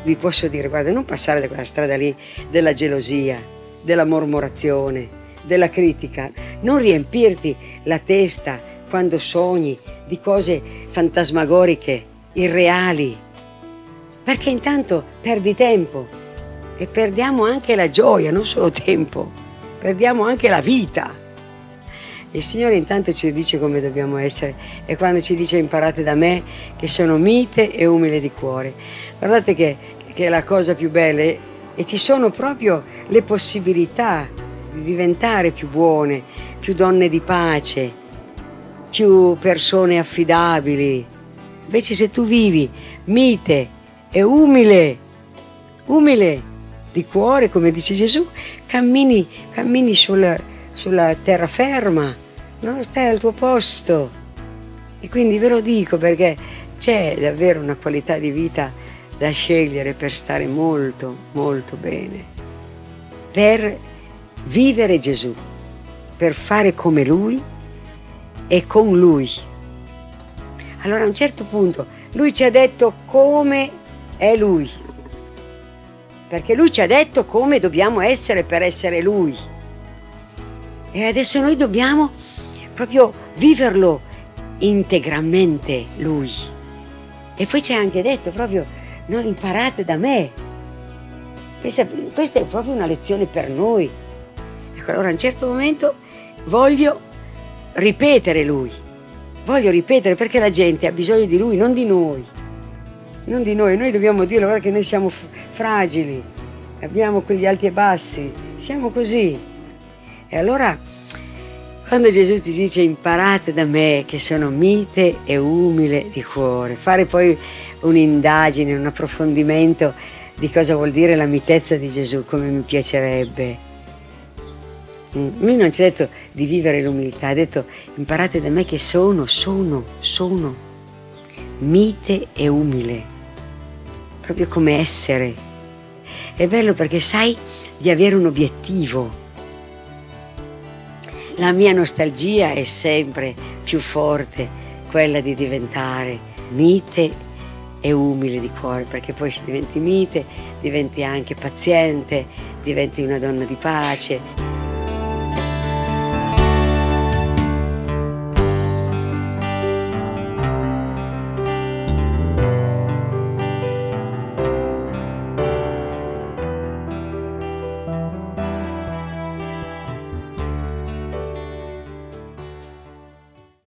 vi posso dire, guarda, non passare da quella strada lì della gelosia, della mormorazione, della critica, non riempirti la testa quando sogni di cose fantasmagoriche, irreali, perché intanto perdi tempo e perdiamo anche la gioia, non solo tempo, perdiamo anche la vita. Il Signore intanto ci dice come dobbiamo essere, e quando ci dice imparate da me che sono mite e umile di cuore. Guardate che è la cosa più bella, e ci sono proprio le possibilità di diventare più buone, più donne di pace, più persone affidabili. Invece se tu vivi mite e umile di cuore, come dice Gesù, cammini sulla terraferma, non stai al tuo posto. E quindi ve lo dico perché c'è davvero una qualità di vita da scegliere per stare molto, molto bene, per vivere Gesù, per fare come Lui e con Lui. Allora a un certo punto Lui ci ha detto come è Lui, perché Lui ci ha detto come dobbiamo essere per essere Lui. E adesso noi dobbiamo proprio viverlo integralmente Lui. E poi ci ha anche detto proprio, no, imparate da me. Questa è proprio una lezione per noi. Ecco, allora a un certo momento voglio ripetere Lui. Voglio ripetere perché la gente ha bisogno di Lui, non di noi. Non di noi. Noi dobbiamo dirlo, guarda che noi siamo fragili, abbiamo quegli alti e bassi, siamo così. E allora, quando Gesù ti dice imparate da me che sono mite e umile di cuore, fare poi un'indagine, un approfondimento di cosa vuol dire la mitezza di Gesù, come mi piacerebbe. Lui non ci ha detto di vivere l'umiltà, ha detto imparate da me che sono mite e umile, proprio come essere. È bello perché sai di avere un obiettivo. La mia nostalgia è sempre più forte, quella di diventare mite e umile di cuore, perché poi se diventi mite diventi anche paziente, diventi una donna di pace.